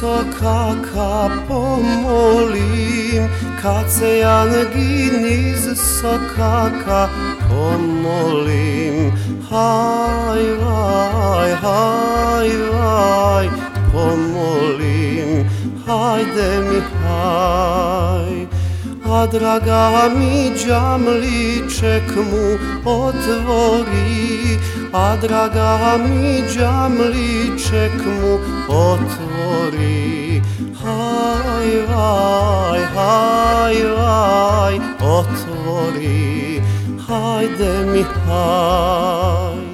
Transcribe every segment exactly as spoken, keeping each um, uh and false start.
sokaka pomolim, kad se jangin iz sokaka pomolim. Haj, vaj, haj, vaj, pomolim, hajde mi haj. A draga mi đamliček mu otvori, a draga mi đamliček mu otvori. Haj, vaj, haj, vaj, otvori, hajde mi haj.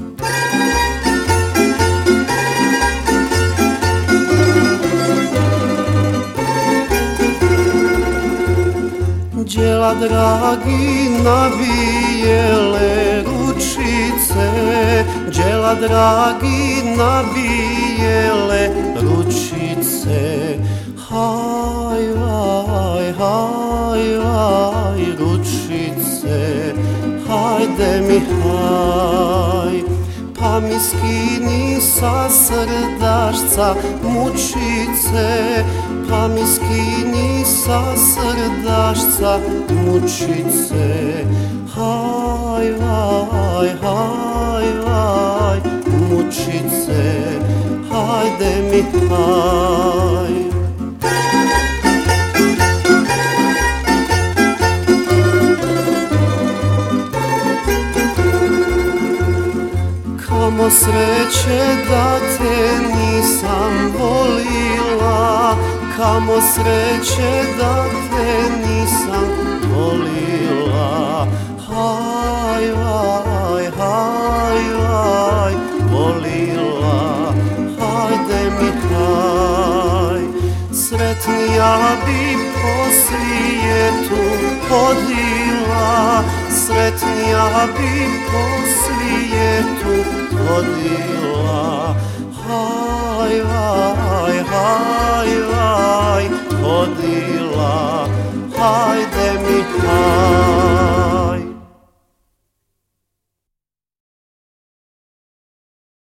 Đela dragi na bijele ručice, đela dragi na bijele ručice. Haj, vaj, haj, vaj, ručice, hajde mi haj. Pa mi skini sa srdašca mučice, pa mi skini sa srdašca mučice. Haj, vaj, haj, vaj, mučice, hajde mi haj. Kamo sreće da te nisam volila, kamo sreće da te nisam volila. Haj, vaj, haj, vaj, volila, hajde mi haj. Sretnija bi po svijetu hodila, sretnija bi po svijetu hodila. Haj, vaj, haj, vaj,